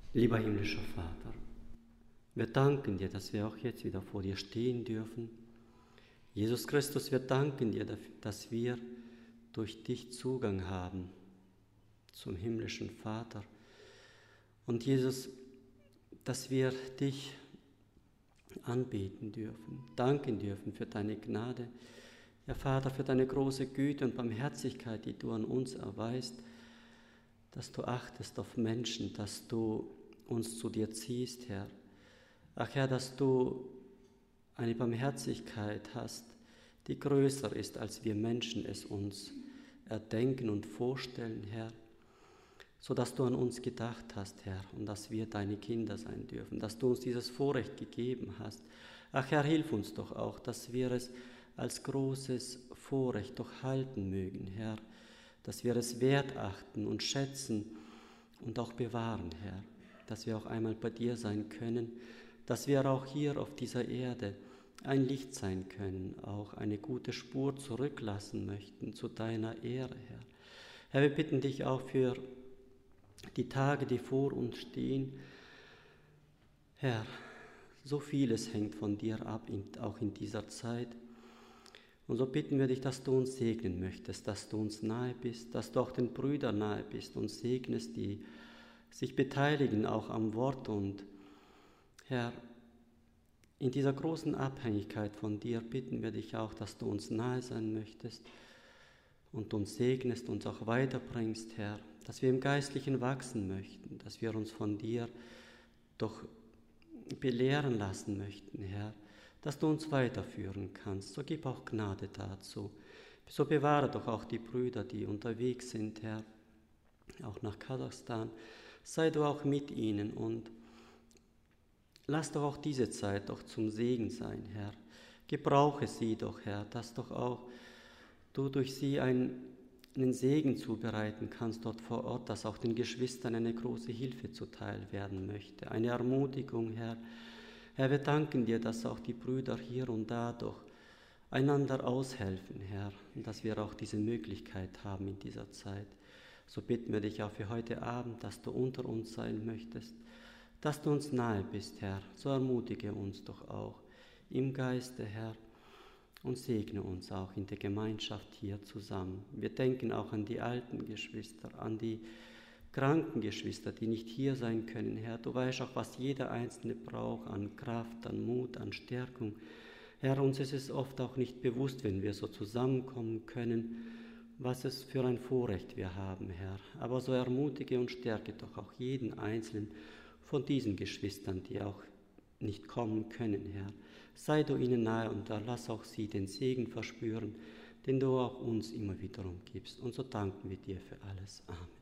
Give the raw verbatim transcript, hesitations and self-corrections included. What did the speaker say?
Lieber himmlischer Vater, wir danken dir, dass wir auch jetzt wieder vor dir stehen dürfen. Jesus Christus, wir danken dir, dass wir durch dich Zugang haben zum himmlischen Vater. Und Jesus, dass wir dich anbeten dürfen, danken dürfen für deine Gnade. Ja, Vater, für deine große Güte und Barmherzigkeit, die du an uns erweist, dass du achtest auf Menschen, dass du uns zu dir ziehst, Herr. Ach Herr, dass du eine Barmherzigkeit hast, die größer ist, als wir Menschen es uns erdenken und vorstellen, Herr, sodass du an uns gedacht hast, Herr, und dass wir deine Kinder sein dürfen, dass du uns dieses Vorrecht gegeben hast. Ach Herr, hilf uns doch auch, dass wir es als großes Vorrecht doch halten mögen, Herr, dass wir es wert achten und schätzen und auch bewahren, Herr, dass wir auch einmal bei dir sein können, dass wir auch hier auf dieser Erde ein Licht sein können, auch eine gute Spur zurücklassen möchten zu deiner Ehre, Herr. Herr, wir bitten dich auch für die Tage, die vor uns stehen. Herr, so vieles hängt von dir ab, auch in dieser Zeit. Und so bitten wir dich, dass du uns segnen möchtest, dass du uns nahe bist, dass du auch den Brüdern nahe bist und segnest, die sich beteiligen auch am Wort. Und Herr, in dieser großen Abhängigkeit von dir bitten wir dich auch, dass du uns nahe sein möchtest und uns segnest, uns auch weiterbringst, Herr, dass wir im Geistlichen wachsen möchten, dass wir uns von dir doch belehren lassen möchten, Herr, dass du uns weiterführen kannst. So gib auch Gnade dazu. So bewahre doch auch die Brüder, die unterwegs sind, Herr, auch nach Kasachstan. Sei du auch mit ihnen und lass doch auch diese Zeit doch zum Segen sein, Herr. Gebrauche sie doch, Herr, dass doch auch du durch sie einen, einen Segen zubereiten kannst dort vor Ort, dass auch den Geschwistern eine große Hilfe zuteil werden möchte. Eine Ermutigung, Herr. Herr, wir danken dir, dass auch die Brüder hier und da doch einander aushelfen, Herr, und dass wir auch diese Möglichkeit haben in dieser Zeit. So bitten wir dich auch für heute Abend, dass du unter uns sein möchtest, dass du uns nahe bist, Herr. So ermutige uns doch auch im Geiste, Herr, und segne uns auch in der Gemeinschaft hier zusammen. Wir denken auch an die alten Geschwister, an die kranken Geschwister, die nicht hier sein können, Herr. Du weißt auch, was jeder Einzelne braucht an Kraft, an Mut, an Stärkung. Herr, uns ist es oft auch nicht bewusst, wenn wir so zusammenkommen können, was es für ein Vorrecht wir haben, Herr. Aber so ermutige und stärke doch auch jeden Einzelnen von diesen Geschwistern, die auch nicht kommen können, Herr. Sei du ihnen nahe und lass auch sie den Segen verspüren, den du auch uns immer wiederum gibst. Und so danken wir dir für alles. Amen.